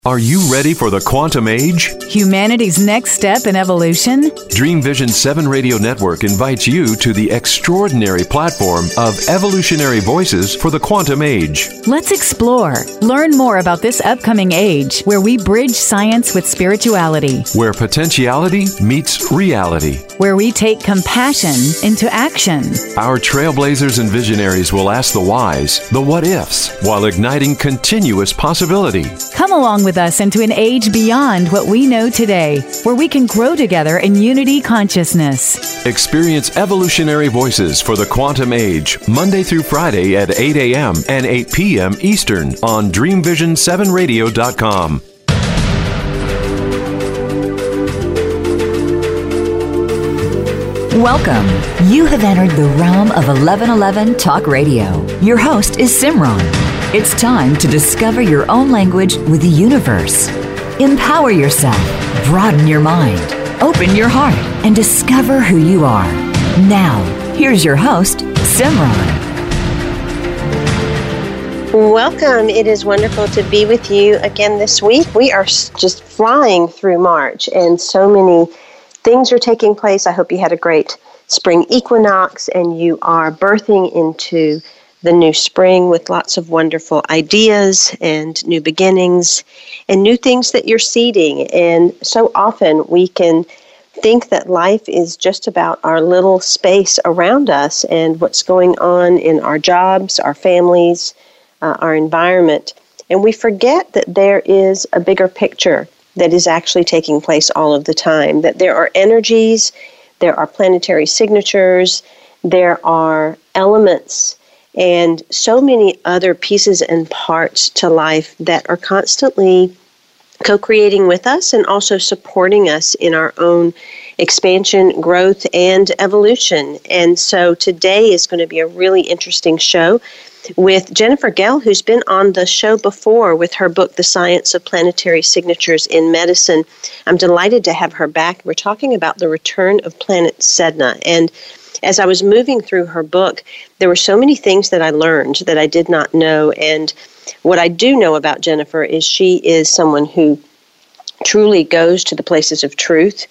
Are you ready for the quantum age? Humanity's next step in evolution? Dream Vision 7 Radio Network invites you to the extraordinary platform of evolutionary voices for the quantum age. Let's explore. Learn more about this upcoming age where we bridge science with spirituality. Where potentiality meets reality. Where we take compassion into action. Our trailblazers and visionaries will ask the whys, the what-ifs, while igniting continuous possibility. Come along with us into an age beyond what we know today, where we can grow together in unity consciousness. Experience evolutionary voices for the quantum age, Monday through Friday at 8 a.m. and 8 p.m. Eastern on DreamVision7Radio.com. Welcome. You have entered the realm of 1111 Talk Radio. Your host is Simran. It's time to discover your own language with the universe. Empower yourself, broaden your mind, open your heart, and discover who you are. Now, here's your host, Simran. Welcome. It is wonderful to be with you again this week. We are just flying through March, and so many things are taking place. I hope you had a great spring equinox, and you are birthing into the new spring with lots of wonderful ideas and new beginnings and new things that you're seeding. And so often we can think that life is just about our little space around us and what's going on in our jobs, our families, our environment. And we forget that there is a bigger picture that is actually taking place all of the time, that there are energies, there are planetary signatures, there are elements, and so many other pieces and parts to life that are constantly co-creating with us and also supporting us in our own expansion, growth, and evolution. And so today is going to be a really interesting show with Jennifer Gell, who's been on the show before with her book, The Science of Planetary Signatures in Medicine. I'm delighted to have her back. We're talking about the return of planet Sedna. And as I was moving through her book, there were so many things that I learned that I did not know. And what I do know about Jennifer is she is someone who truly goes to the places of truth.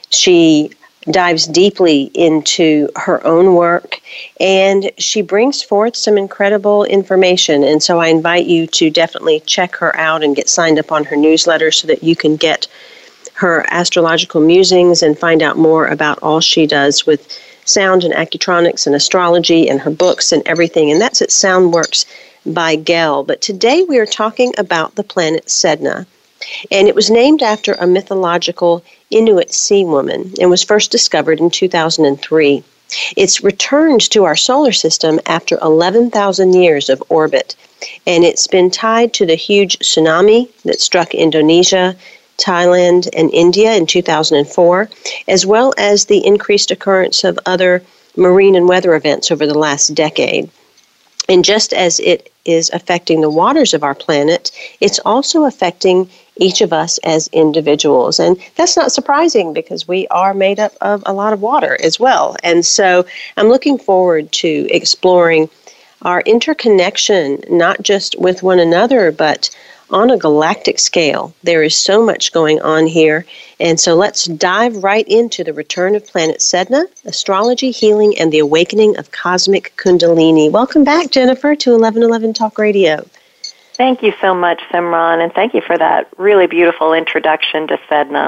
She dives deeply into her own work, and she brings forth some incredible information. And so I invite you to definitely check her out and get signed up on her newsletter so that you can get her astrological musings and find out more about all she does with sound and accutronics and astrology and her books and everything. And that's at Soundworks by Gell. But today we are talking about the planet Sedna. And it was named after a mythological Inuit sea woman and was first discovered in 2003. It's returned to our solar system after 11,000 years of orbit. And it's been tied to the huge tsunami that struck Indonesia, Thailand, and India in 2004, as well as the increased occurrence of other marine and weather events over the last decade. And just as it is affecting the waters of our planet, it's also affecting each of us as individuals. And that's not surprising because we are made up of a lot of water as well. And so I'm looking forward to exploring our interconnection, not just with one another, but on a galactic scale. There is so much going on here. And so let's dive right into the return of planet Sedna, astrology, healing, and the awakening of cosmic Kundalini. Welcome back, Jennifer, to 1111 Talk Radio. Thank you so much, Simran, and thank you for that really beautiful introduction to Sedna.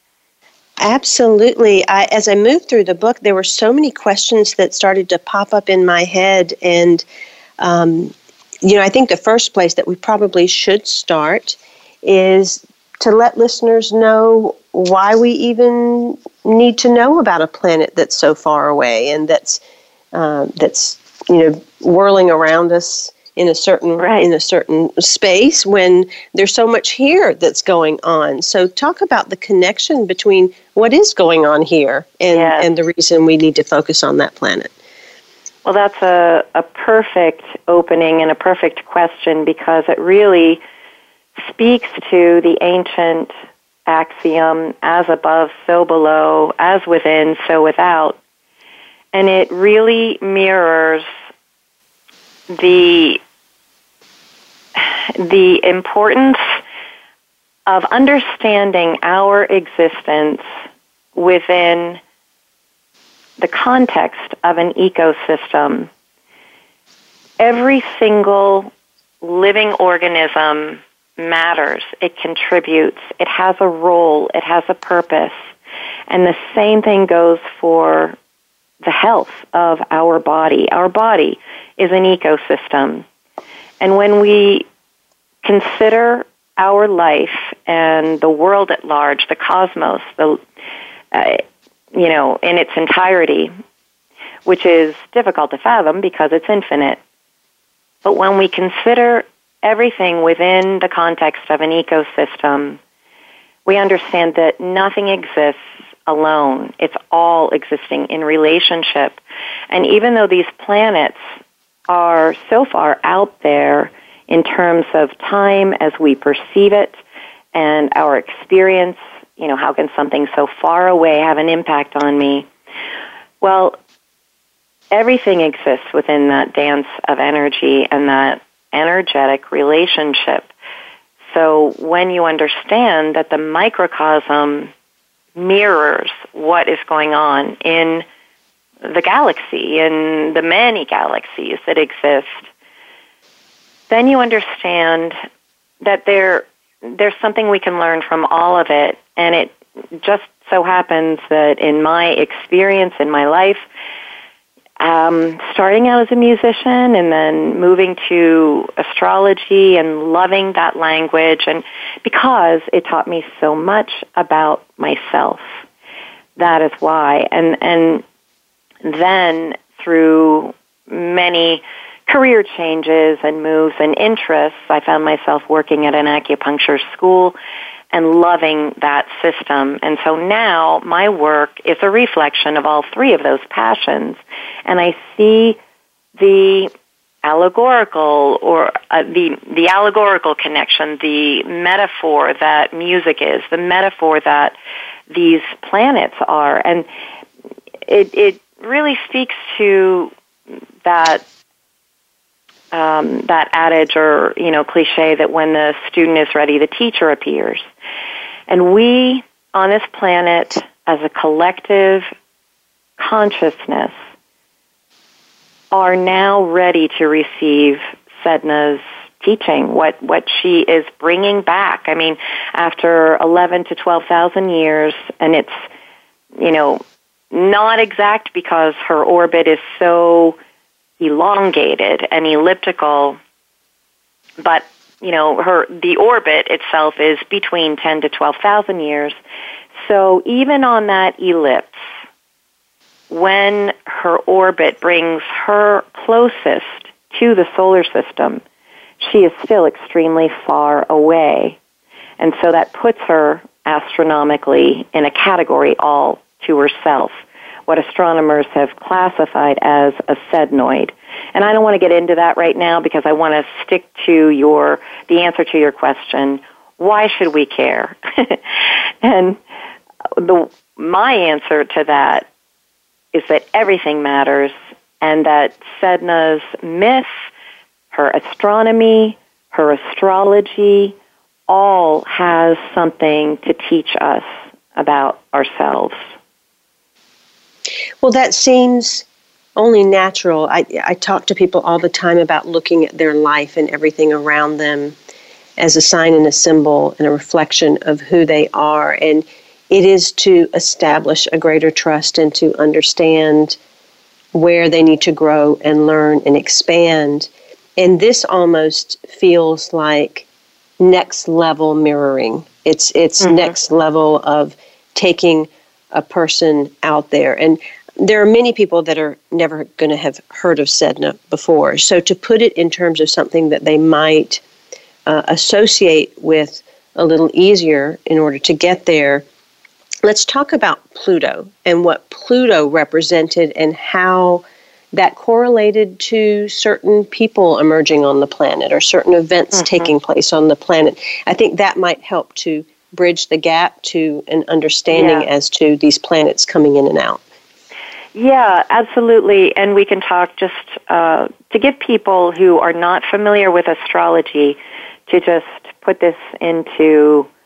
Absolutely. As I moved through the book, there were so many questions that started to pop up in my head. And, I think the first place that we probably should start is to let listeners know why we even need to know about a planet that's so far away and that's whirling around us in a certain space when there's so much here that's going on. So talk about the connection between what is going on here and the reason we need to focus on that planet. Well, that's a perfect opening and a perfect question because it really speaks to the ancient axiom, as above, so below, as within, so without. And it really mirrors the importance of understanding our existence within the context of an ecosystem. Every single living organism matters. It contributes. It has a role. It has a purpose. And the same thing goes for the health of our body. Our body is an ecosystem. And when we consider our life and the world at large, the cosmos, in its entirety, which is difficult to fathom because it's infinite. But when we consider everything within the context of an ecosystem, we understand that nothing exists alone. It's all existing in relationship. And even though these planets are so far out there in terms of time as we perceive it and our experience, how can something so far away have an impact on me? Well, everything exists within that dance of energy and that energetic relationship. So when you understand that the microcosm mirrors what is going on in the galaxy, in the many galaxies that exist, then you understand that there's something we can learn from all of it. And it just so happens that in my experience, in my life, starting out as a musician and then moving to astrology and loving that language, and because it taught me so much about myself. That is why. And then through many career changes and moves and interests, I found myself working at an acupuncture school and loving that system. And so now my work is a reflection of all three of those passions. And I see the allegorical or the allegorical connection, the metaphor that music is, the metaphor that these planets are. And it really speaks to that adage or, cliche that when the student is ready, the teacher appears. And we, on this planet, as a collective consciousness, are now ready to receive Sedna's teaching, what she is bringing back. I mean, after 11 to 12,000 years, and it's, not exact because her orbit is so elongated and elliptical, but the orbit itself is between 10 to 12,000 years. So even on that ellipse, when her orbit brings her closest to the solar system, she is still extremely far away. And so that puts her astronomically in a category all to herself, what astronomers have classified as a sednoid. And I don't want to get into that right now because I want to stick to the answer to your question, why should we care? And my answer to that is that everything matters, and that Sedna's myth, her astronomy, her astrology, all has something to teach us about ourselves. Well, that seems only natural. I talk to people all the time about looking at their life and everything around them as a sign and a symbol and a reflection of who they are. And it is to establish a greater trust and to understand where they need to grow and learn and expand. And this almost feels like next level mirroring. It's next level of taking a person out there. And there are many people that are never going to have heard of Sedna before. So to put it in terms of something that they might associate with a little easier in order to get there, let's talk about Pluto and what Pluto represented and how that correlated to certain people emerging on the planet or certain events taking place on the planet. I think that might help to bridge the gap to an understanding as to these planets coming in and out. Yeah, absolutely. And we can talk just to give people who are not familiar with astrology to just put this into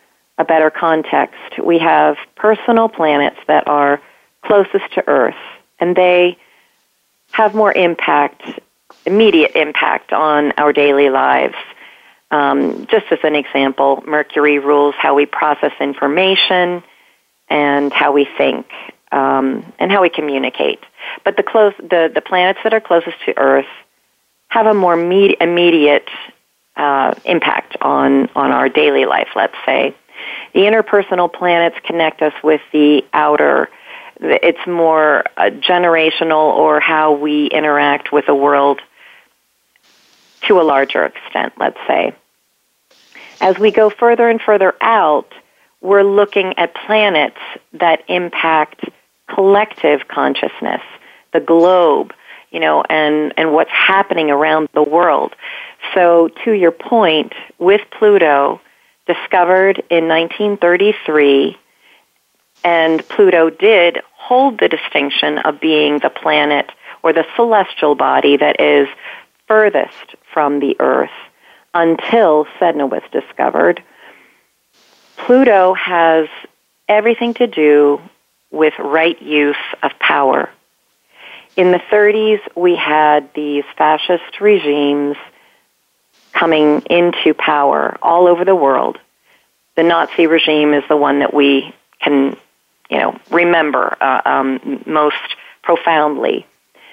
a better context, we have personal planets that are closest to Earth, and they have more impact, immediate impact on our daily lives. Just as an example, Mercury rules how we process information and how we think and how we communicate. But the planets that are closest to Earth have a more immediate impact on our daily life, let's say. The interpersonal planets connect us with the outer. It's more generational, or how we interact with the world to a larger extent, let's say. As we go further and further out, we're looking at planets that impact collective consciousness, the globe, and what's happening around the world. So to your point, with Pluto, discovered in 1933, and Pluto did hold the distinction of being the planet or the celestial body that is furthest from the Earth until Sedna was discovered. Pluto has everything to do with right use of power. In the 30s, we had these fascist regimes coming into power all over the world. The Nazi regime is the one that we can, remember most profoundly.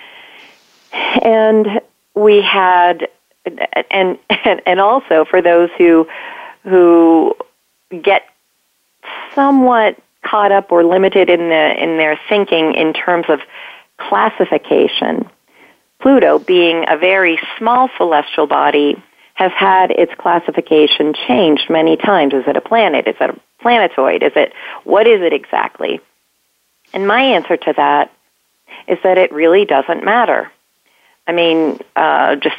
And we had, and also for those who get somewhat caught up or limited in their thinking in terms of classification, Pluto, being a very small celestial body, has had its classification changed many times. Is it a planet? Is it a planetoid? What is it exactly? And my answer to that is that it really doesn't matter. I mean, just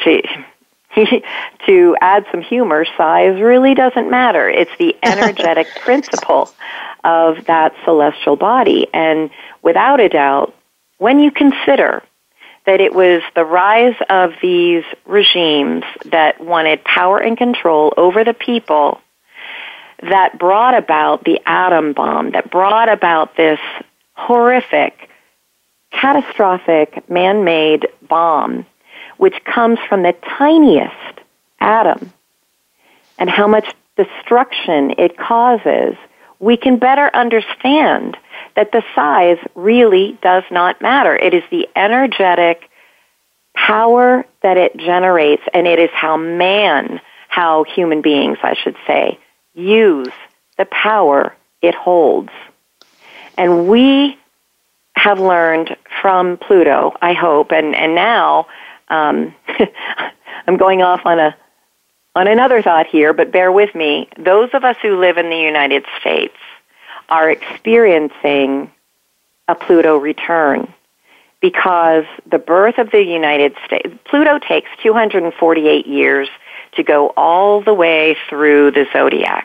to add some humor, size really doesn't matter. It's the energetic principle of that celestial body. And without a doubt, when you consider that it was the rise of these regimes that wanted power and control over the people that brought about the atom bomb, that brought about this horrific, catastrophic, man-made bomb, which comes from the tiniest atom, and how much destruction it causes, we can better understand that the size really does not matter. It is the energetic power that it generates, and it is how human beings, I should say, use the power it holds. And we have learned from Pluto, I hope, and now I'm going off on another thought here, but bear with me. Those of us who live in the United States are experiencing a Pluto return, because the birth of the United States, Pluto takes 248 years to go all the way through the zodiac.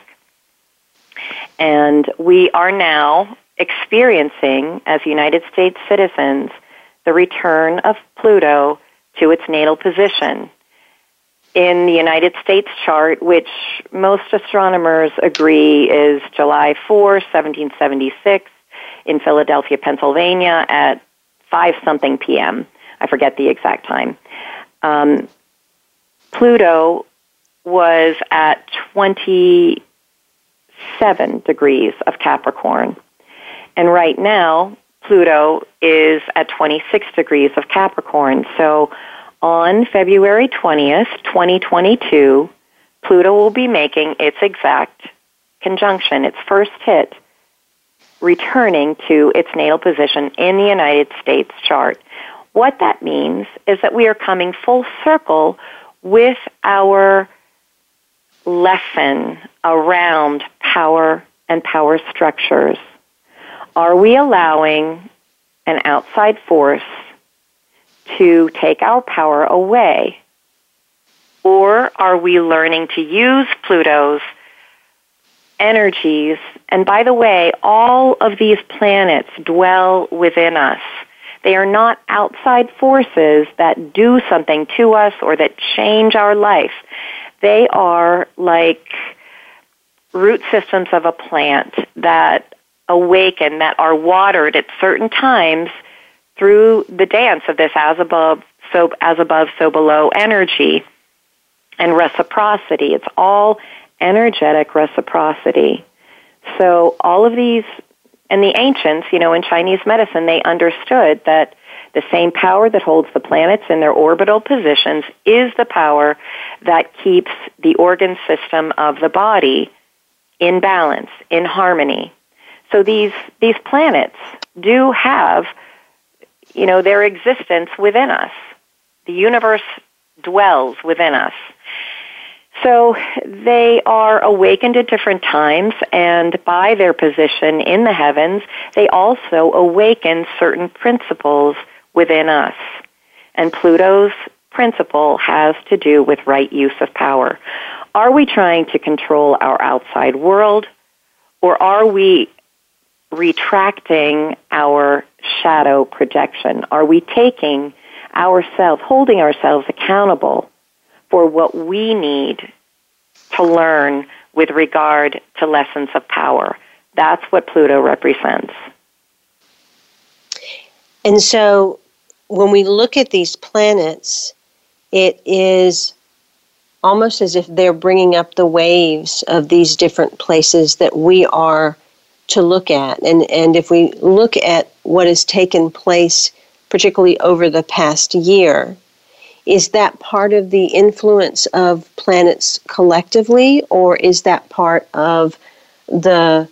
And we are now experiencing, as United States citizens, the return of Pluto to its natal position. In the United States chart, which most astronomers agree is July 4, 1776, in Philadelphia, Pennsylvania, at 5-something p.m. I forget the exact time. Pluto was at 27 degrees of Capricorn. And right now, Pluto is at 26 degrees of Capricorn. So on February 20th, 2022, Pluto will be making its exact conjunction, its first hit, returning to its natal position in the United States chart. What that means is that we are coming full circle with our lesson around power and power structures. Are we allowing an outside force to take our power away? Or are we learning to use Pluto's energies? And by the way, all of these planets dwell within us. They are not outside forces that do something to us or that change our life. They are like root systems of a plant that awaken, that are watered at certain times through the dance of this as above, so below energy and reciprocity. It's all energetic reciprocity. So all of these, and the ancients, in Chinese medicine, they understood that the same power that holds the planets in their orbital positions is the power that keeps the organ system of the body in balance, in harmony. So these planets do have, their existence within us. The universe dwells within us. So they are awakened at different times, and by their position in the heavens, they also awaken certain principles within us. And Pluto's principle has to do with right use of power. Are we trying to control our outside world, or are we retracting our shadow projection? Are we taking ourselves, holding ourselves accountable for what we need to learn with regard to lessons of power? That's what Pluto represents. And so when we look at these planets, it is almost as if they're bringing up the waves of these different places that we are to look at. And if we look at what has taken place, particularly over the past year, is that part of the influence of planets collectively, or is that part of the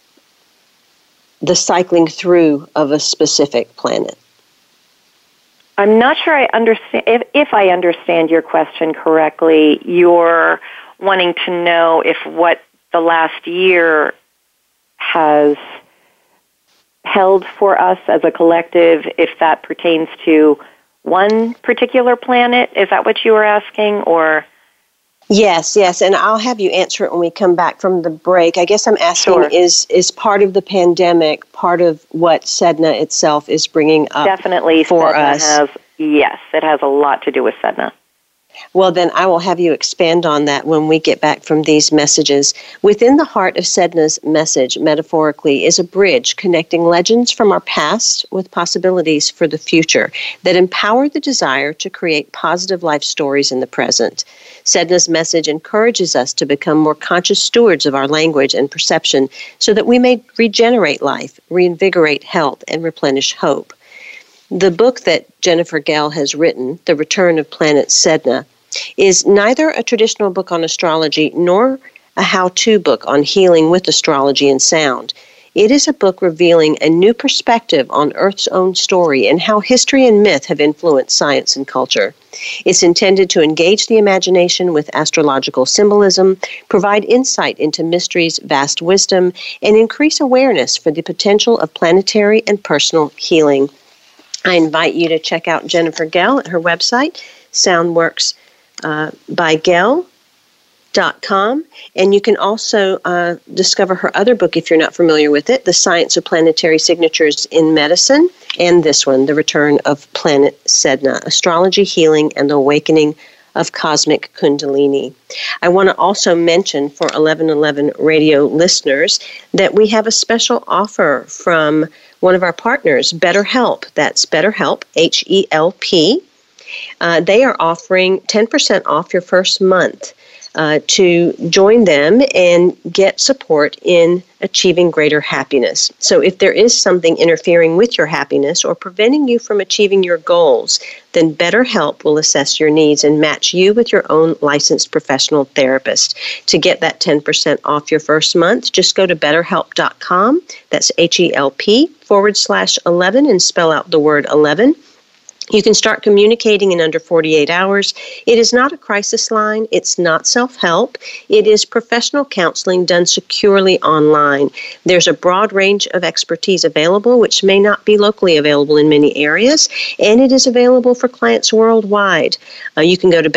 cycling through of a specific planet? I'm not sure I understand. If I understand your question correctly, you're wanting to know if what the last year has held for us as a collective, if that pertains to one particular planet. Is that what you were asking, or? Yes, and I'll have you answer it when we come back from the break. I guess I'm asking, Sure. is part of the pandemic part of what Sedna itself is bringing up? Definitely for Sedna us? Yes, it has a lot to do with Sedna. Well, then I will have you expand on that when we get back from these messages. Within the heart of Sedna's message, metaphorically, is a bridge connecting legends from our past with possibilities for the future that empower the desire to create positive life stories in the present. Sedna's message encourages us to become more conscious stewards of our language and perception so that we may regenerate life, reinvigorate health, and replenish hope. The book that Jennifer Gell has written, The Return of Planet Sedna, is neither a traditional book on astrology nor a how-to book on healing with astrology and sound. It is a book revealing a new perspective on Earth's own story and how history and myth have influenced science and culture. It's intended to engage the imagination with astrological symbolism, provide insight into mystery's vast wisdom, and increase awareness for the potential of planetary and personal healing. I invite you to check out Jennifer Gell at her website, soundworksbygell.com. And you can also discover her other book, if you're not familiar with it, The Science of Planetary Signatures in Medicine, and this one, The Return of Planet Sedna, Astrology, Healing, and the Awakening of Cosmic Kundalini. I want to also mention for 1111 radio listeners that we have a special offer from one of our partners, BetterHelp. That's BetterHelp, H-E-L-P. They are offering 10% off your first month to join them and get support in achieving greater happiness. So if there is something interfering with your happiness or preventing you from achieving your goals, then BetterHelp will assess your needs and match you with your own licensed professional therapist. To get that 10% off your first month, just go to BetterHelp.com. That's HELP/11 and spell out the word 11. You can start communicating in under 48 hours. It is not a crisis line. It's not self-help. It is professional counseling done securely online. There's a broad range of expertise available, which may not be locally available in many areas, and it is available for clients worldwide. You can go to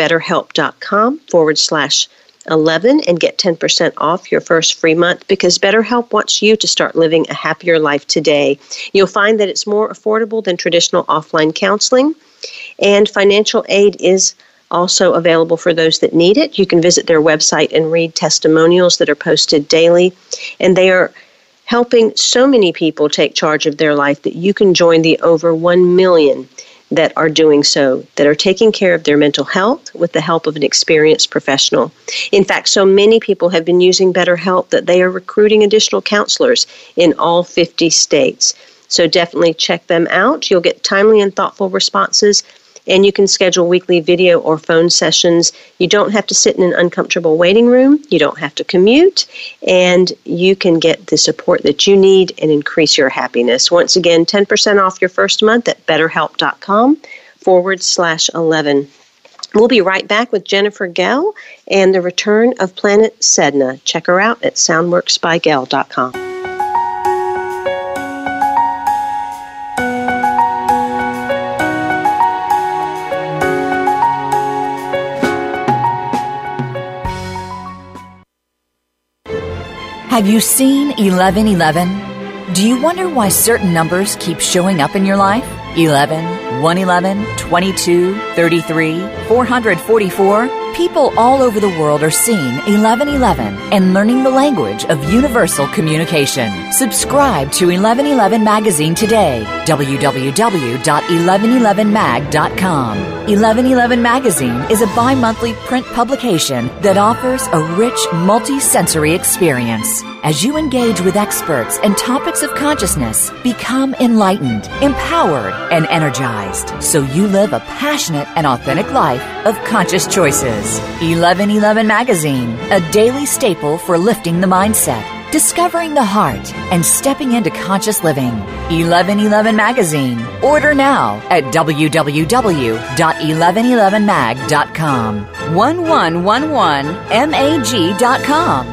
betterhelp.com/11 and get 10% off your first free month, because BetterHelp wants you to start living a happier life today. You'll find that it's more affordable than traditional offline counseling, and financial aid is also available for those that need it. You can visit their website and read testimonials that are posted daily. And they are helping so many people take charge of their life that you can join the over 1 million that are doing so, that are taking care of their mental health with the help of an experienced professional. In fact, so many people have been using BetterHelp that they are recruiting additional counselors in all 50 states. So definitely check them out. You'll get timely and thoughtful responses, and you can schedule weekly video or phone sessions. You don't have to sit in an uncomfortable waiting room. You don't have to commute, and you can get the support that you need and increase your happiness. Once again, 10% off your first month at betterhelp.com/11. We'll be right back with Jennifer Gell and the return of Planet Sedna. Check her out at soundworksbygell.com. Have you seen 1111? Do you wonder why certain numbers keep showing up in your life? 11, 111, 22, 33, 444? People all over the world are seeing 1111 and learning the language of universal communication. Subscribe to 1111 Magazine today. www.1111mag.com. 1111 Magazine is a bi-monthly print publication that offers a rich, multi-sensory experience. As you engage with experts and topics of consciousness, become enlightened, empowered, and energized, so you live a passionate and authentic life of conscious choices. 1111 Magazine, a daily staple for lifting the mindset, discovering the heart, and stepping into conscious living. 1111 Magazine. Order now at www.1111mag.com. 1111mag.com.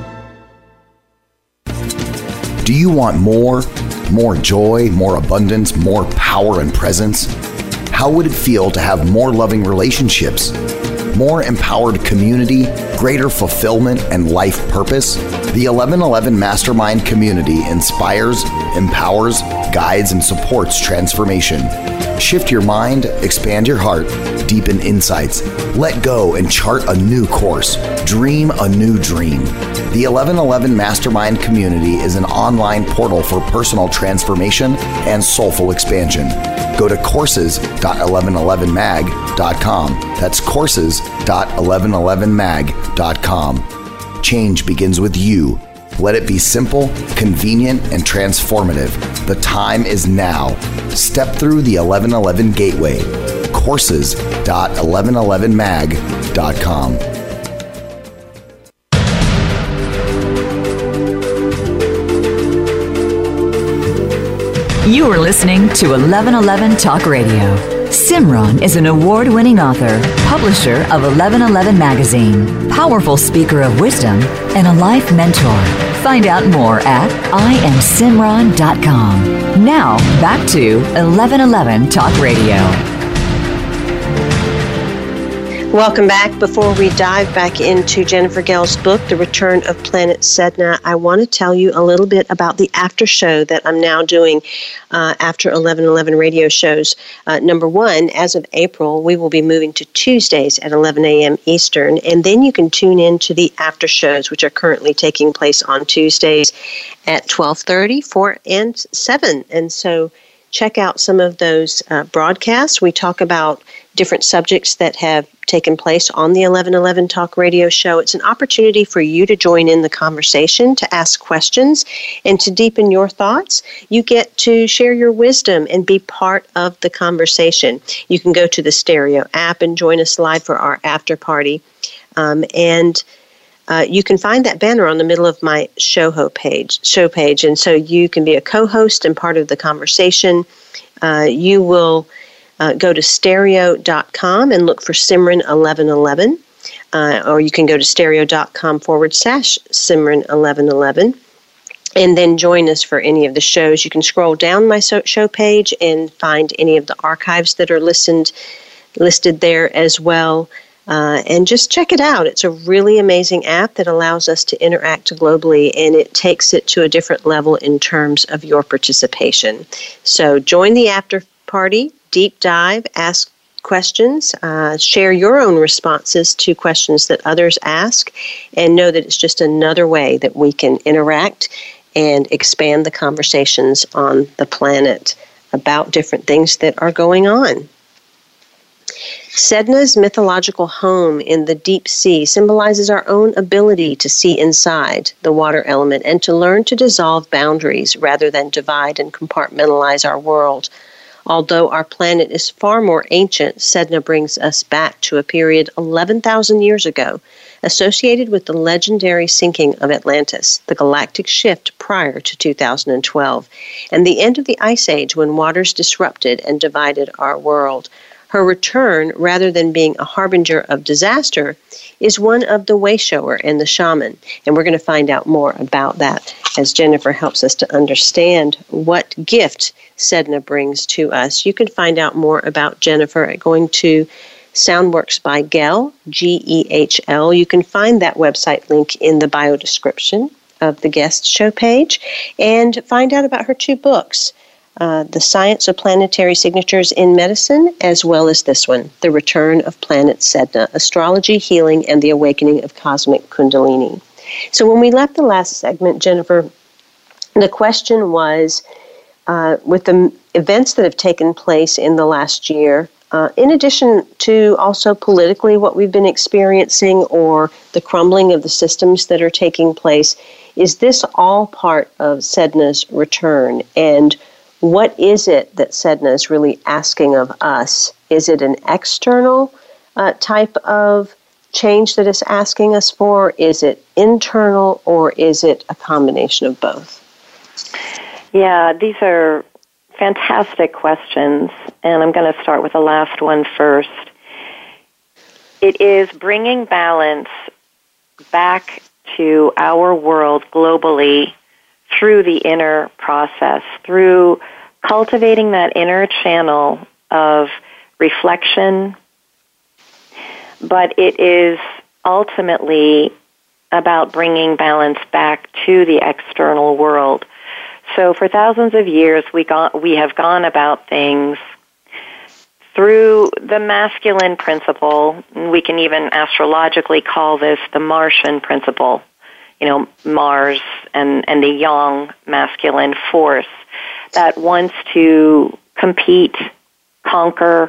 Do you want more joy, more abundance, more power and presence? How would it feel to have more loving relationships, more empowered community, greater fulfillment, and life purpose? The 1111 Mastermind community inspires, empowers, guides, and supports transformation. Shift your mind, expand your heart, deepen insights, let go and chart a new course, dream a new dream. The 1111 Mastermind community is an online portal for personal transformation and soulful expansion. Go to courses.1111mag.com. That's courses.1111mag.com. Change begins with you. Let it be simple, convenient, and transformative. The time is now. Step through the 1111 gateway. Courses.1111mag.com. You are listening to 1111 Talk Radio. Simran is an award-winning author, publisher of 1111 Magazine, powerful speaker of wisdom, and a life mentor. Find out more at IamSimran.com. Now, back to 1111 Talk Radio. Welcome back. Before we dive back into Jennifer Gell's book, The Return of Planet Sedna, I want to tell you a little bit about the after show that I'm now doing after 1111 radio shows. Number one, as of April, we will be moving to Tuesdays at 11 a.m. Eastern, and then you can tune in to the after shows, which are currently taking place on Tuesdays at 12:30, 4, and 7. And so check out some of those broadcasts. We talk about different subjects that have taken place on the 1111 Talk Radio show. It's an opportunity for you to join in the conversation, to ask questions, and to deepen your thoughts. You get to share your wisdom and be part of the conversation. You can go to the Stereo app and join us live for our after party. You can find that banner on the middle of my show page. And so you can be a co-host and part of the conversation. You will go to stereo.com and look for Simran 1111, or you can go to stereo.com/Simran 1111, and then join us for any of the shows. You can scroll down my show page and find any of the archives that are listed there as well, and just check it out. It's a really amazing app that allows us to interact globally, and it takes it to a different level in terms of your participation. So join the after party. Deep dive, ask questions. Share your own responses to questions that others ask, and know that it's just another way that we can interact and expand the conversations on the planet about different things that are going on. Sedna's mythological home in the deep sea symbolizes our own ability to see inside the water element and to learn to dissolve boundaries rather than divide and compartmentalize our world. Although our planet is far more ancient, Sedna brings us back to a period 11,000 years ago, associated with the legendary sinking of Atlantis, the galactic shift prior to 2012, and the end of the Ice Age when waters disrupted and divided our world. Her return, rather than being a harbinger of disaster, is one of the wayshower and the shaman. And we're going to find out more about that as Jennifer helps us to understand what gift Sedna brings to us. You can find out more about Jennifer at going to Soundworks by Gehl, Gehl. You can find that website link in the bio description of the guest show page, and find out about her 2 books, The Science of Planetary Signatures in Medicine, as well as this one, The Return of Planet Sedna, Astrology, Healing, and the Awakening of Cosmic Kundalini. So when we left the last segment, Jennifer, the question was, with the events that have taken place in the last year, in addition to also politically what we've been experiencing or the crumbling of the systems that are taking place, is this all part of Sedna's return? And what is it that Sedna is really asking of us? Is it an external type of change that it's asking us for? Is it internal, or is it a combination of both? Yeah, these are fantastic questions, and I'm going to start with the last one first. It is bringing balance back to our world globally through the inner process, through cultivating that inner channel of reflection, but it is ultimately about bringing balance back to the external world. So for thousands of years, we have gone about things through the masculine principle. We can even astrologically call this the Martian principle, Mars and the yang masculine force that wants to compete, conquer,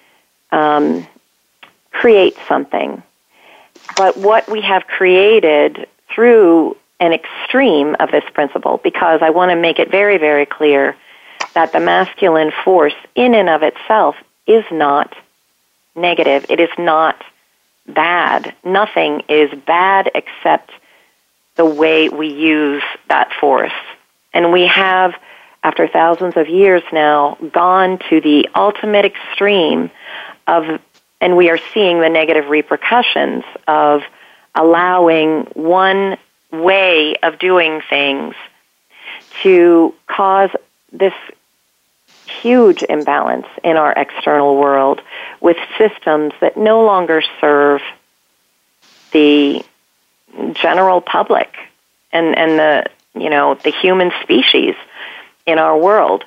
create something. But what we have created through an extreme of this principle, because I want to make it very, very clear that the masculine force in and of itself is not negative. It is not bad. Nothing is bad except the way we use that force. And we have, after thousands of years now, gone to the ultimate extreme of, and we are seeing the negative repercussions of allowing one way of doing things to cause this huge imbalance in our external world with systems that no longer serve the general public and the human species in our world.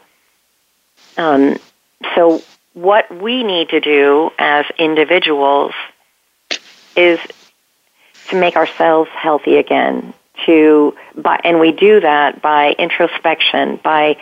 So what we need to do as individuals is to make ourselves healthy again, and we do that by introspection, by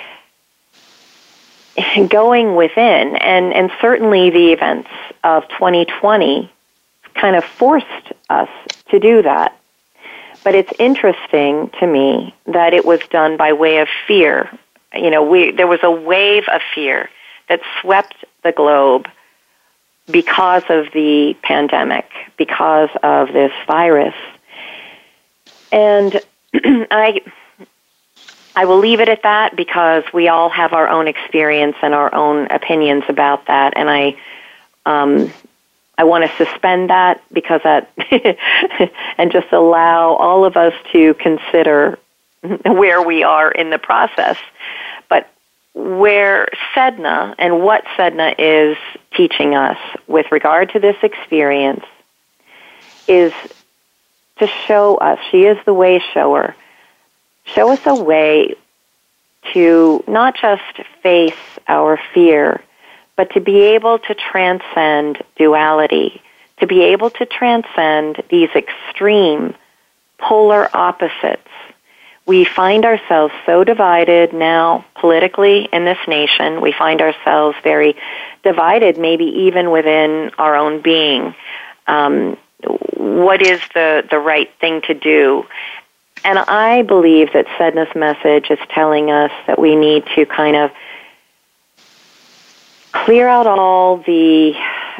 going within, and certainly the events of 2020 kind of forced us to do that. But it's interesting to me that it was done by way of fear. There was a wave of fear that swept the globe because of the pandemic, because of this virus. And I will leave it at that because we all have our own experience and our own opinions about that. And I want to suspend that because that and just allow all of us to consider where we are in the process. But where Sedna and what Sedna is teaching us with regard to this experience is to show us, she is the way shower, show us a way to not just face our fear, but to be able to transcend duality, to be able to transcend these extreme polar opposites. We find ourselves so divided now politically in this nation. We find ourselves very divided, maybe even within our own being. What is the right thing to do? And I believe that Sedna's message is telling us that we need to kind of clear out all the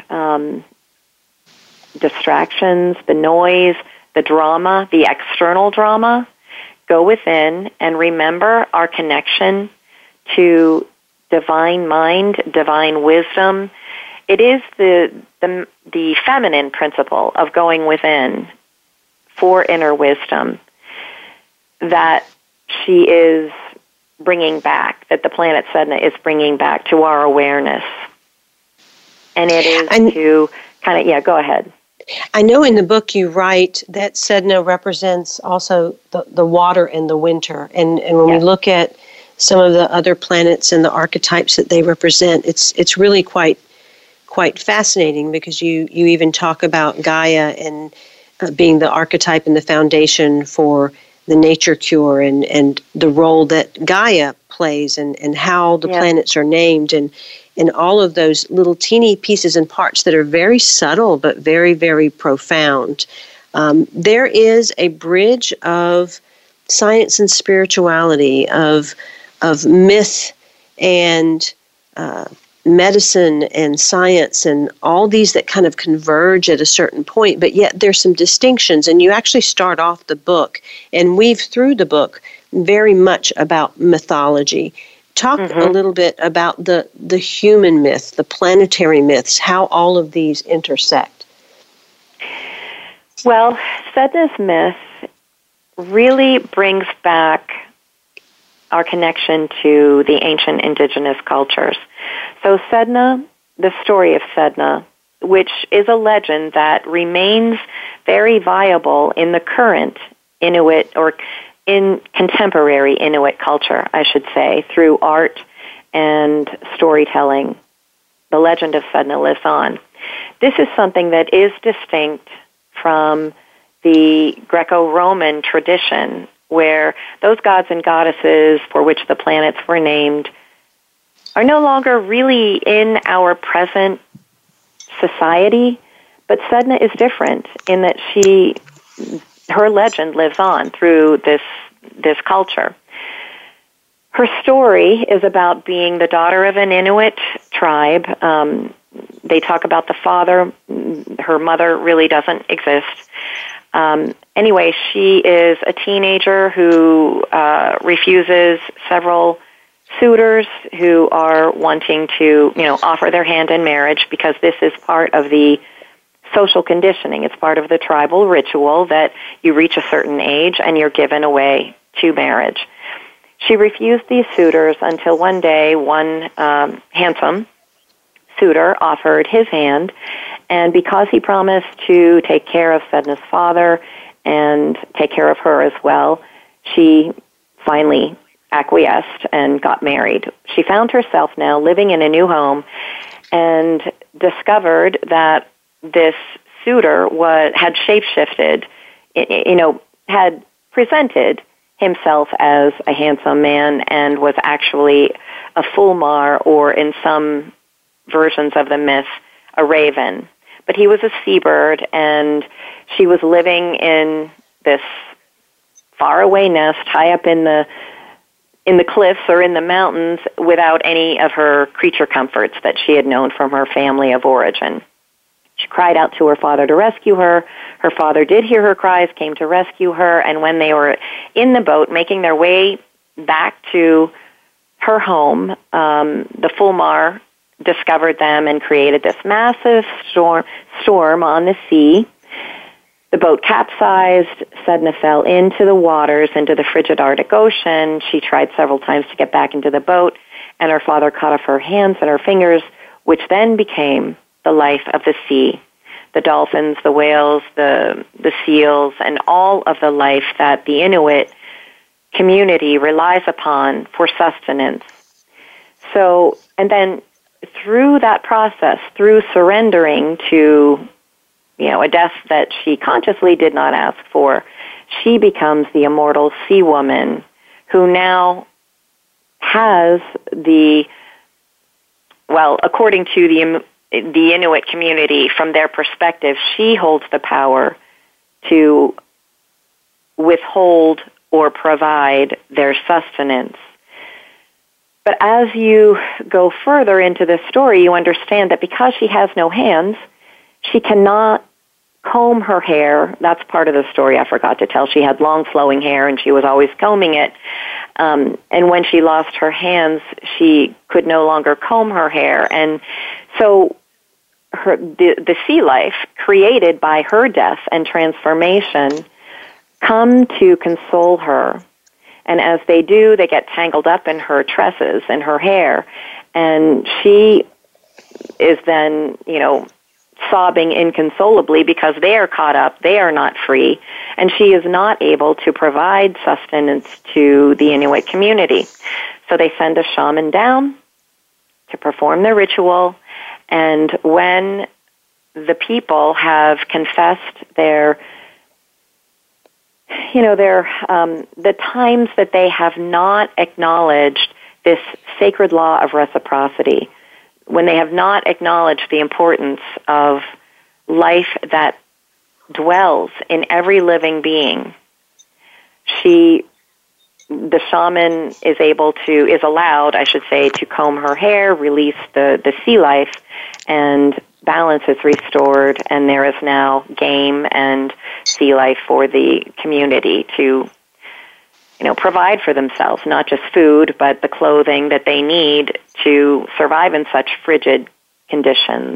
distractions, the noise, the drama, the external drama, go within and remember our connection to divine mind, divine wisdom. It is the feminine principle of going within for inner wisdom that she is bringing back, that the planet Sedna is bringing back to our awareness. And it is to kind of, go ahead. I know in the book you write that Sedna represents also the water and the winter. And when we look at some of the other planets and the archetypes that they represent, it's really quite fascinating, because you even talk about Gaia and being the archetype and the foundation for the nature cure, and the role that Gaia plays, and how the planets are named, and all of those little teeny pieces and parts that are very subtle but very, very profound. There is a bridge of science and spirituality, of myth and medicine and science, and all these that kind of converge at a certain point, but yet there's some distinctions. And you actually start off the book and weave through the book very much about mythology. Talk a little bit about the human myth, the planetary myths, how all of these intersect. Well, Sedna's myth really brings back our connection to the ancient indigenous cultures. So Sedna, the story of Sedna, which is a legend that remains very viable in the current Inuit, or in contemporary Inuit culture, I should say, through art and storytelling. The legend of Sedna lives on. This is something that is distinct from the Greco-Roman tradition, where those gods and goddesses for which the planets were named are no longer really in our present society. But Sedna is different in that her legend lives on through this culture. Her story is about being the daughter of an Inuit tribe. They talk about the father. Her mother really doesn't exist. Anyway, she is a teenager who refuses several suitors who are wanting to, offer their hand in marriage, because this is part of the social conditioning. It's part of the tribal ritual that you reach a certain age and you're given away to marriage. She refused these suitors until one day one handsome suitor offered his hand, and because he promised to take care of Sedna's father and take care of her as well, she finally acquiesced and got married. She found herself now living in a new home and discovered that this suitor had shapeshifted, had presented himself as a handsome man and was actually a fulmar, or in some versions of the myth, a raven. But he was a seabird, and she was living in this faraway nest high up in the cliffs or in the mountains without any of her creature comforts that she had known from her family of origin. She cried out to her father to rescue her. Her father did hear her cries, came to rescue her, and when they were in the boat making their way back to her home, the fulmar discovered them and created this massive storm on the sea. The boat capsized. Sedna fell into the waters, into the frigid Arctic Ocean. She tried several times to get back into the boat, and her father cut off her hands and her fingers, which then became the life of the sea. The dolphins, the whales, the seals, and all of the life that the Inuit community relies upon for sustenance. So, and then through that process, through surrendering to, a death that she consciously did not ask for, she becomes the immortal sea woman who now has according to the Inuit community, from their perspective, she holds the power to withhold or provide their sustenance. But as you go further into this story, you understand that because she has no hands, she cannot comb her hair. That's part of the story I forgot to tell. She had long flowing hair and she was always combing it. And when she lost her hands, she could no longer comb her hair. And so the sea life created by her death and transformation come to console her. And as they do, they get tangled up in her tresses and her hair. And she is then, sobbing inconsolably because they are caught up, they are not free, and she is not able to provide sustenance to the Inuit community. So they send a shaman down to perform the ritual, and when the people have confessed the times that they have not acknowledged this sacred law of reciprocity, when they have not acknowledged the importance of life that dwells in every living being, the shaman is allowed, to comb her hair, release the sea life, and balance is restored, and there is now game and sea life for the community to provide for themselves, not just food, but the clothing that they need to survive in such frigid conditions.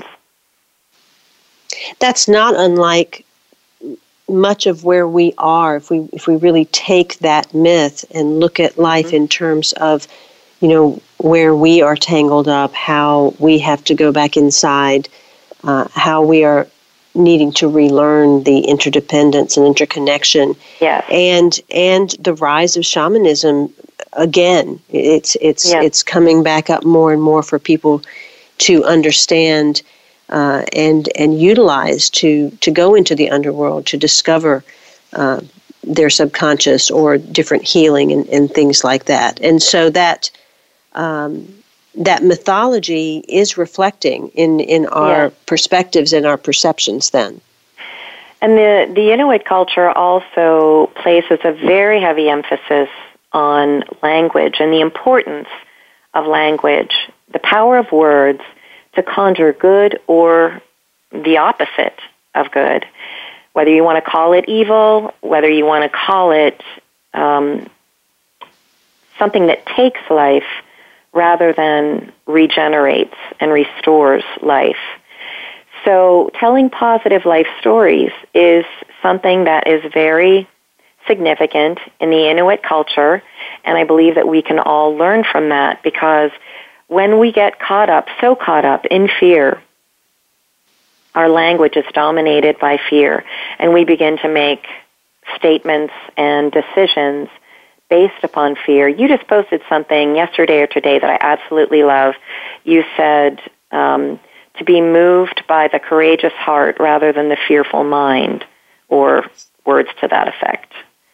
That's not unlike much of where we are. If we really take that myth and look at life in terms of, where we are tangled up, how we have to go back inside, how we are needing to relearn the interdependence and interconnection. Yes. And the rise of shamanism, again, it's coming back up more and more for people to understand and utilize to go into the underworld, to discover their subconscious or different healing and things like that. And so that mythology is reflecting in our perspectives and our perceptions then. And the Inuit culture also places a very heavy emphasis on language and the importance of language, the power of words to conjure good or the opposite of good. Whether you want to call it evil, whether you want to call it something that takes life rather than regenerates and restores life. So telling positive life stories is something that is very significant in the Inuit culture, and I believe that we can all learn from that, because when we get so caught up in fear, our language is dominated by fear, and we begin to make statements and decisions based upon fear. You just posted something yesterday or today that I absolutely love. You said to be moved by the courageous heart rather than the fearful mind, or words to that effect.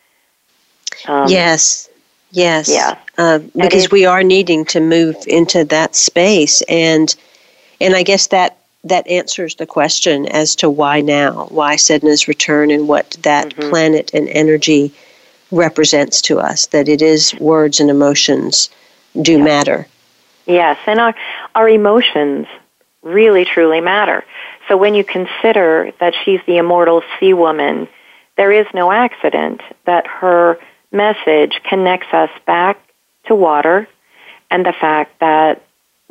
Yes. Yeah. Because we are needing to move into that space, and I guess that answers the question as to why now, why Sedna's return, and what that planet and energy represents to us, that it is words and emotions do matter. Yes, and our emotions really, truly matter. So when you consider that she's the immortal sea woman, there is no accident that her message connects us back to water, and the fact that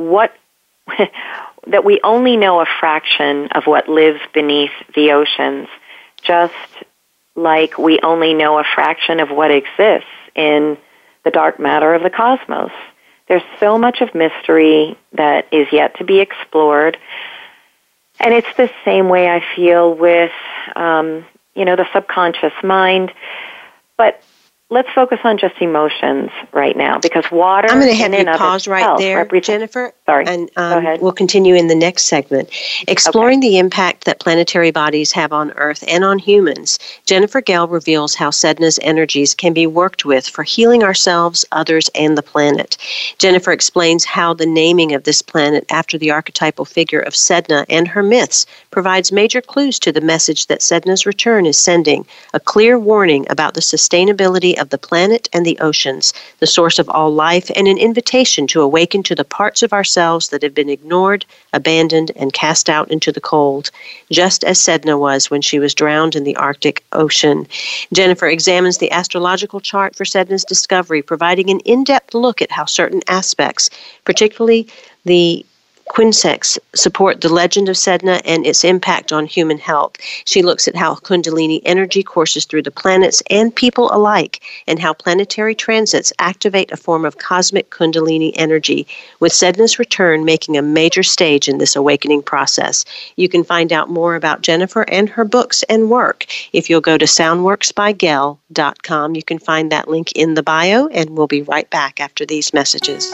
that we only know a fraction of what lives beneath the oceans, just like we only know a fraction of what exists in the dark matter of the cosmos. There's so much of mystery that is yet to be explored. And it's the same way I feel with, the subconscious mind. But let's focus on just emotions right now, because water. I'm going to have you pause right there, Jennifer. Sorry. And Go ahead. We'll continue in the next segment. Exploring the impact that planetary bodies have on Earth and on humans, Jennifer Gell reveals how Sedna's energies can be worked with for healing ourselves, others, and the planet. Jennifer explains how the naming of this planet after the archetypal figure of Sedna and her myths provides major clues to the message that Sedna's return is sending, a clear warning about the sustainability of the planet and the oceans, the source of all life, and an invitation to awaken to the parts of ourselves that have been ignored, abandoned, and cast out into the cold, just as Sedna was when she was drowned in the Arctic Ocean. Jennifer examines the astrological chart for Sedna's discovery, providing an in-depth look at how certain aspects, particularly the Quinsex, support the legend of Sedna and its impact on human health. She looks at how Kundalini energy courses through the planets and people alike, and how planetary transits activate a form of cosmic Kundalini energy, with Sedna's return making a major stage in this awakening process. You can find out more about Jennifer and her books and work if you'll go to soundworksbygell.com. You can find that link in the bio, and we'll be right back after these messages.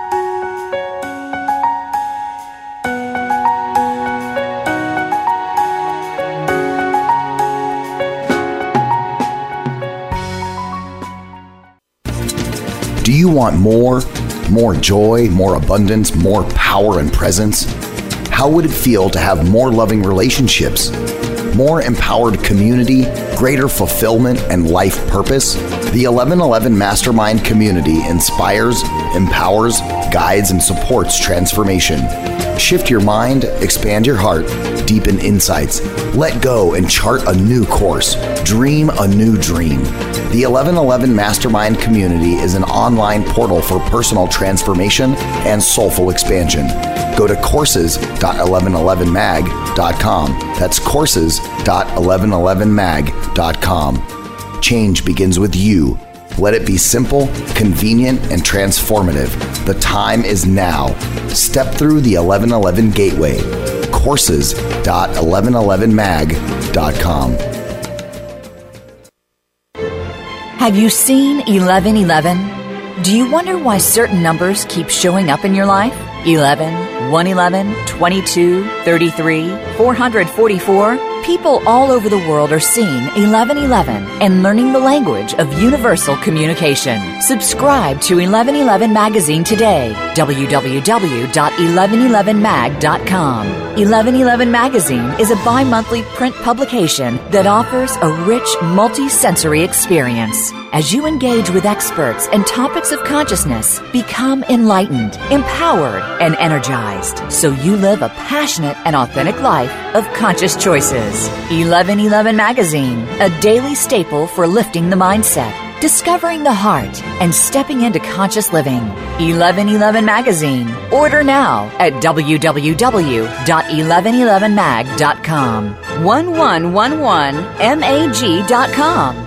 Do you want more joy, more abundance, more power and presence? How would it feel to have more loving relationships, more empowered community, greater fulfillment and life purpose? The 1111 Mastermind community inspires, empowers, guides, and supports transformation. Shift your mind, expand your heart, deepen insights, let go and chart a new course, dream a new dream. The 1111 Mastermind community is an online portal for personal transformation and soulful expansion. Go to courses.1111mag.com. That's courses.1111mag.com. Change begins with you. Let it be simple, convenient, and transformative. The time is now. Step through the 1111 gateway. Courses.1111mag.com. Have you seen 1111? Do you wonder why certain numbers keep showing up in your life? 11, 111, 22, 33, 444? People all over the world are seeing 1111 and learning the language of universal communication. Subscribe to 1111 Magazine today. www.1111mag.com. 1111 Magazine is a bi-monthly print publication that offers a rich, multi-sensory experience. As you engage with experts and topics of consciousness, become enlightened, empowered, and energized, so you live a passionate and authentic life of conscious choices. 1111 Magazine, a daily staple for lifting the mindset, discovering the heart, and stepping into conscious living. 1111 Magazine. Order now at www.1111mag.com. 1111mag.com.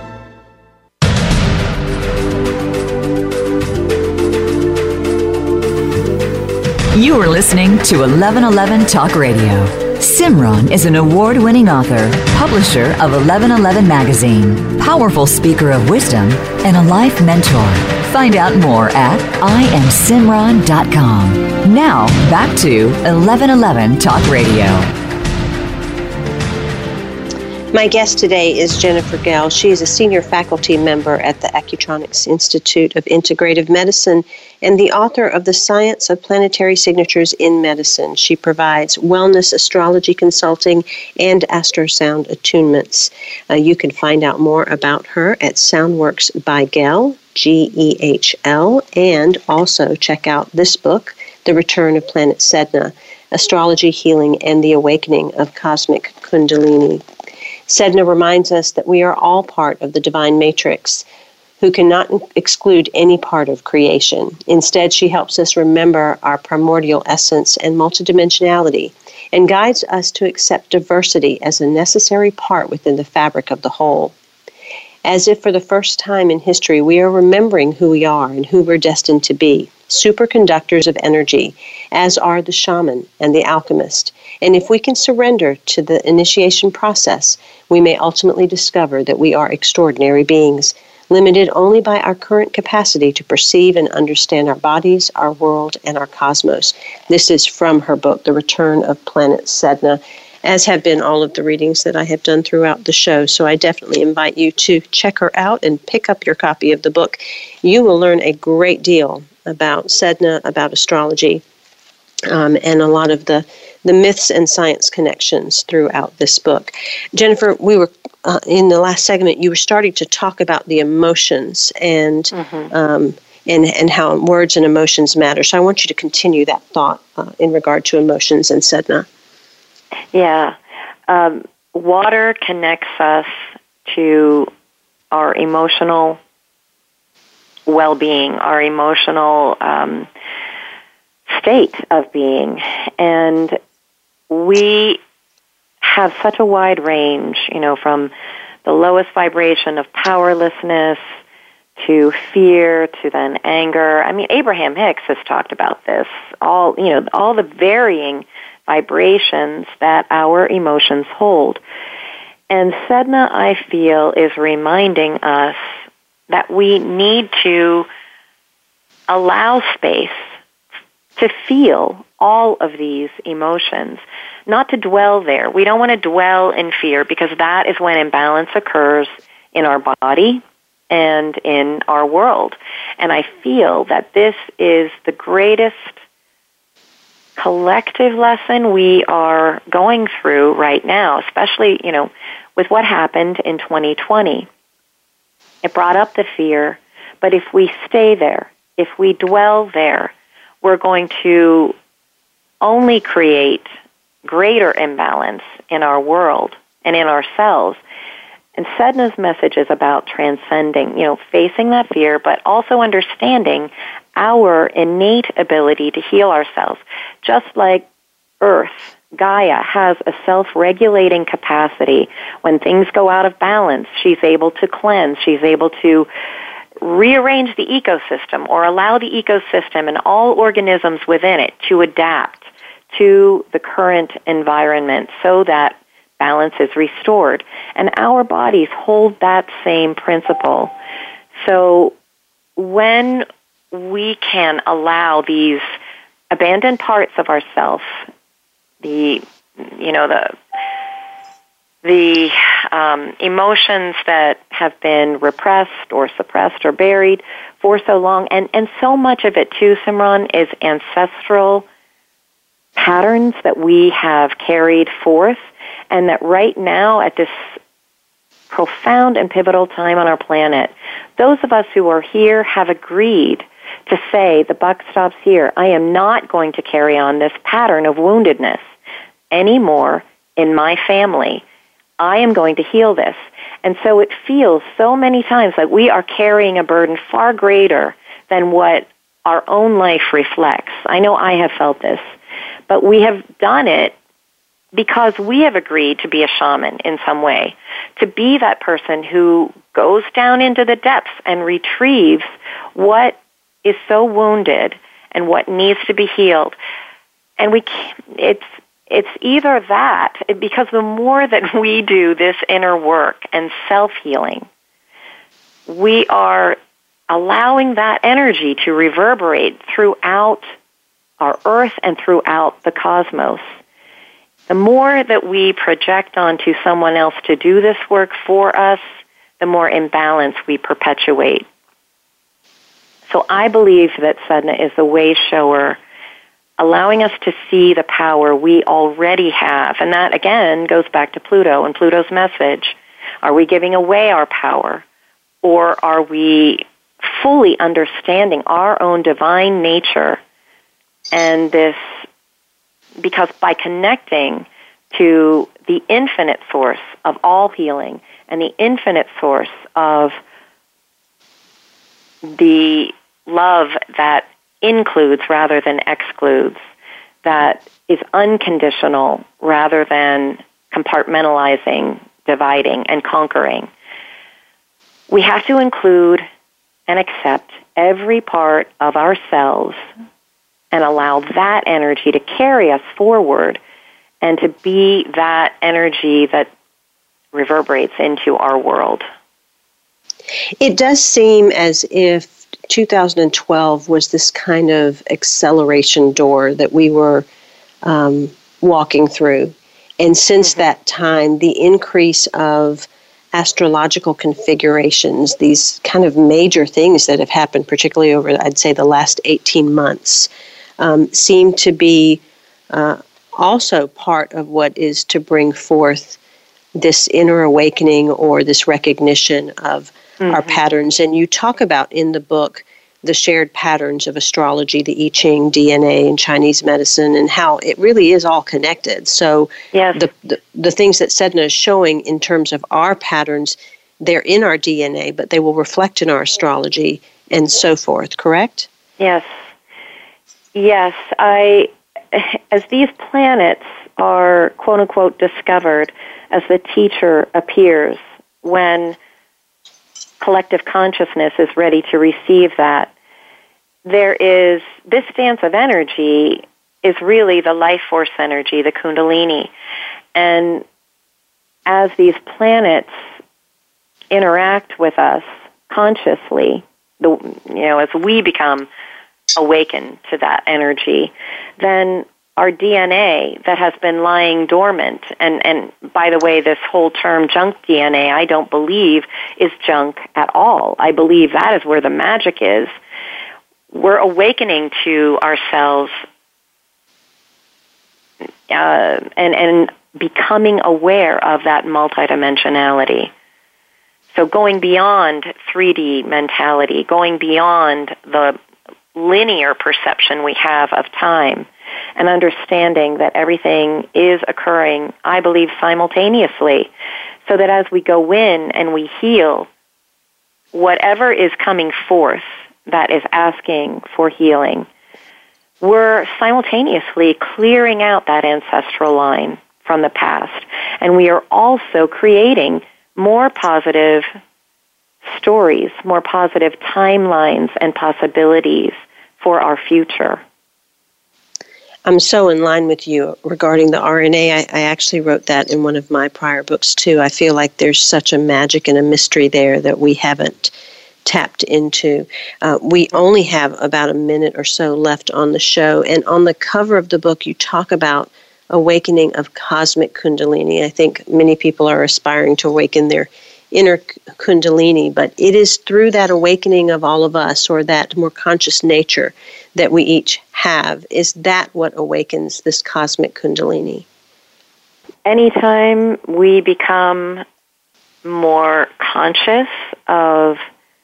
You are listening to 1111 Talk Radio. Simran is an award-winning author, publisher of 1111 Magazine, powerful speaker of wisdom, and a life mentor. Find out more at IamSimran.com. Now, back to 1111 Talk Radio. My guest today is Jennifer Gell. She is a senior faculty member at the Accutronics Institute of Integrative Medicine and the author of The Science of Planetary Signatures in Medicine. She provides wellness astrology consulting and astrosound attunements. You can find out more about her at Soundworks by Gell, Gehl, and also check out this book, The Return of Planet Sedna, Astrology, Healing, and the Awakening of Cosmic Kundalini. Sedna reminds us that we are all part of the divine matrix, who cannot exclude any part of creation. Instead, she helps us remember our primordial essence and multidimensionality, and guides us to accept diversity as a necessary part within the fabric of the whole. As if for the first time in history, we are remembering who we are and who we're destined to be, superconductors of energy, as are the shaman and the alchemist. And if we can surrender to the initiation process, we may ultimately discover that we are extraordinary beings, limited only by our current capacity to perceive and understand our bodies, our world, and our cosmos. This is from her book, The Return of Planet Sedna, as have been all of the readings that I have done throughout the show. So I definitely invite you to check her out and pick up your copy of the book. You will learn a great deal about Sedna, about astrology, and a lot of the myths and science connections throughout this book. Jennifer, we were in the last segment, you were starting to talk about the emotions and how words and emotions matter. So I want you to continue that thought in regard to emotions and Sedna. Yeah. Water connects us to our emotional well-being, our emotional state of being. And we have such a wide range, from the lowest vibration of powerlessness to fear to then anger. I mean, Abraham Hicks has talked about this, all the varying vibrations that our emotions hold. And Sedna, I feel, is reminding us that we need to allow space to feel all of these emotions, not to dwell there. We don't want to dwell in fear because that is when imbalance occurs in our body and in our world. And I feel that this is the greatest collective lesson we are going through right now, especially, with what happened in 2020. It brought up the fear, but if we stay there, if we dwell there, we're going to only create greater imbalance in our world and in ourselves. And Sedna's message is about transcending, facing that fear, but also understanding our innate ability to heal ourselves. Just like Earth, Gaia has a self-regulating capacity. When things go out of balance, she's able to cleanse, she's able to rearrange the ecosystem or allow the ecosystem and all organisms within it to adapt to the current environment so that balance is restored. And our bodies hold that same principle. So when we can allow these abandoned parts of ourselves, the emotions that have been repressed or suppressed or buried for so long, and so much of it too, Simran, is ancestral patterns that we have carried forth, and that right now at this profound and pivotal time on our planet, those of us who are here have agreed to say, the buck stops here. I am not going to carry on this pattern of woundedness anymore in my family. I am going to heal this. And so it feels so many times like we are carrying a burden far greater than what our own life reflects. I know I have felt this, but we have done it because we have agreed to be a shaman in some way, to be that person who goes down into the depths and retrieves what is so wounded and what needs to be healed. And it's either that, because the more that we do this inner work and self-healing, we are allowing that energy to reverberate throughout our earth and throughout the cosmos. The more that we project onto someone else to do this work for us, the more imbalance we perpetuate. So I believe that Sedna is the way shower, allowing us to see the power we already have. And that, again, goes back to Pluto and Pluto's message. Are we giving away our power? Or are we fully understanding our own divine nature and this? Because by connecting to the infinite source of all healing and the infinite source of the love that includes rather than excludes, that is unconditional rather than compartmentalizing, dividing, and conquering, we have to include and accept every part of ourselves and allow that energy to carry us forward and to be that energy that reverberates into our world. It does seem as if 2012 was this kind of acceleration door that we were walking through. And since that time, the increase of astrological configurations, these kind of major things that have happened, particularly over, I'd say, the last 18 months, seem to be also part of what is to bring forth this inner awakening or this recognition of our patterns. And you talk about in the book the shared patterns of astrology, the I Ching, DNA, and Chinese medicine, and how it really is all connected. So yes. the things that Sedna is showing in terms of our patterns, they're in our DNA, but they will reflect in our astrology and so forth, correct? Yes. Yes. As these planets are, quote-unquote, discovered, as the teacher appears, when collective consciousness is ready to receive that, there is this dance of energy is really the life force energy, the Kundalini. And as these planets interact with us consciously, as we become awakened to that energy, then our DNA that has been lying dormant, and by the way, this whole term junk DNA, I don't believe is junk at all. I believe that is where the magic is. We're awakening to ourselves and becoming aware of that multidimensionality. So going beyond 3D mentality, going beyond the linear perception we have of time, and understanding that everything is occurring, I believe, simultaneously, so that as we go in and we heal, whatever is coming forth that is asking for healing, we're simultaneously clearing out that ancestral line from the past, and we are also creating more positive stories, more positive timelines and possibilities for our future. I'm so in line with you regarding the RNA. I actually wrote that in one of my prior books, too. I feel like there's such a magic and a mystery there that we haven't tapped into. We only have about a minute or so left on the show, and on the cover of the book, you talk about awakening of cosmic Kundalini. I think many people are aspiring to awaken their inner Kundalini, but it is through that awakening of all of us, or that more conscious nature that we each have. Is that what awakens this cosmic Kundalini? Anytime we become more conscious of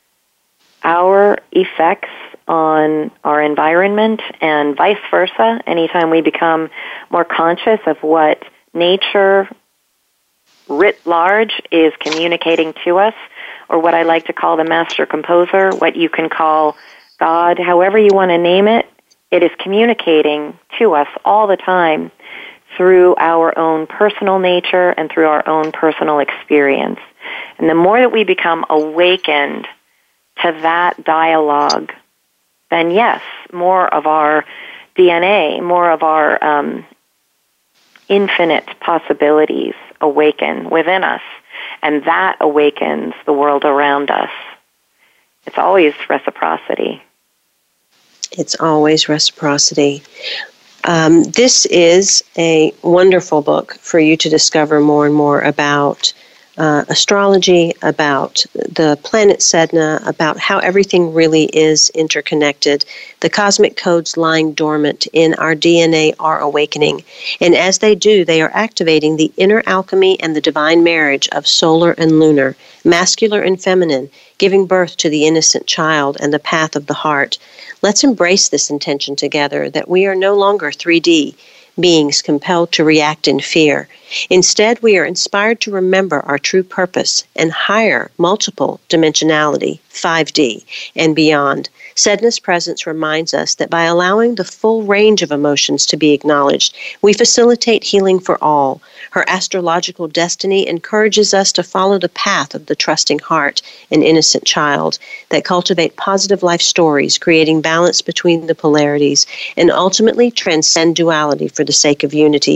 our effects on our environment and vice versa, anytime we become more conscious of what nature writ large is communicating to us, or what I like to call the master composer, what you can call God, however you want to name it, it is communicating to us all the time through our own personal nature and through our own personal experience. And the more that we become awakened to that dialogue, then yes, more of our DNA, more of our infinite possibilities awaken within us, and that awakens the world around us. It's always reciprocity. It's always reciprocity. This is a wonderful book for you to discover more and more about astrology, about the planet Sedna, about how everything really is interconnected. The cosmic codes lying dormant in our DNA are awakening. And as they do, they are activating the inner alchemy and the divine marriage of solar and lunar, masculine and feminine, giving birth to the innocent child and the path of the heart. Let's embrace this intention together that we are no longer 3D beings compelled to react in fear. Instead, we are inspired to remember our true purpose and higher multiple dimensionality, 5D, and beyond. Sedna's presence reminds us that by allowing the full range of emotions to be acknowledged, we facilitate healing for all. Her astrological destiny encourages us to follow the path of the trusting heart and innocent child that cultivate positive life stories, creating balance between the polarities, and ultimately transcend duality for the sake of unity.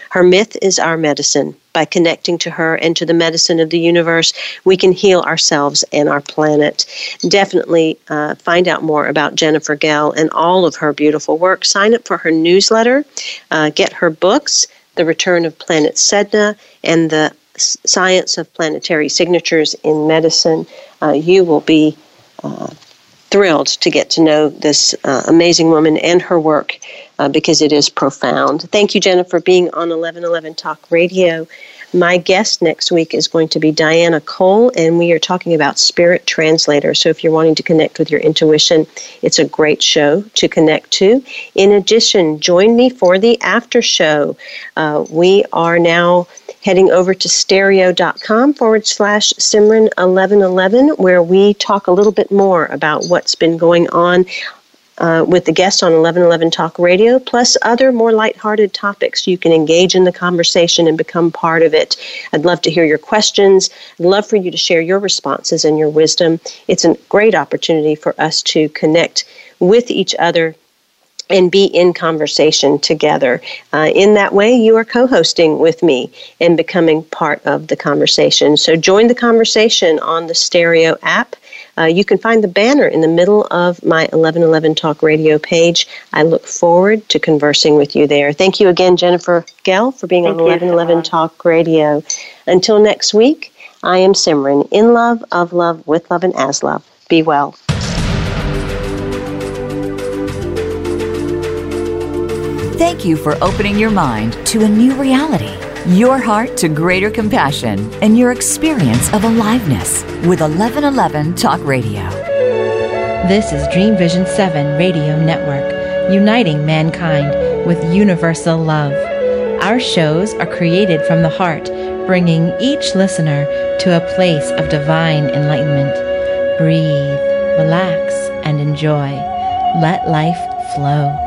Her myth is our medicine. By connecting to her and to the medicine of the universe, we can heal ourselves and our planet. Definitely find out more about Jennifer Gell and all of her beautiful work. Sign up for her newsletter. Get her books, The Return of Planet Sedna and The Science of Planetary Signatures in Medicine. You will be thrilled to get to know this amazing woman and her work because it is profound. Thank you, Jenna, for being on 1111 Talk Radio. My guest next week is going to be Diana Cole, and we are talking about Spirit Translator. So if you're wanting to connect with your intuition, it's a great show to connect to. In addition, join me for the after show. We are now heading over to stereo.com/Simran1111, where we talk a little bit more about what's been going on with the guest on 1111 Talk Radio, plus other more lighthearted topics. You can engage in the conversation and become part of it. I'd love to hear your questions. I'd love for you to share your responses and your wisdom. It's a great opportunity for us to connect with each other and be in conversation together. In that way, you are co-hosting with me and becoming part of the conversation. So join the conversation on the Stereo app. You can find the banner in the middle of my 1111 Talk Radio page. I look forward to conversing with you there. Thank you again, Jennifer Gell, for being on 1111 Talk Radio. Until next week, I am Simran, in love, of love, with love, and as love. Be well. Thank you for opening your mind to a new reality, your heart to greater compassion, and your experience of aliveness with 1111 Talk Radio. This is Dream Vision 7 Radio Network, uniting mankind with universal love. Our shows are created from the heart, bringing each listener to a place of divine enlightenment. Breathe, relax, and enjoy. Let life flow.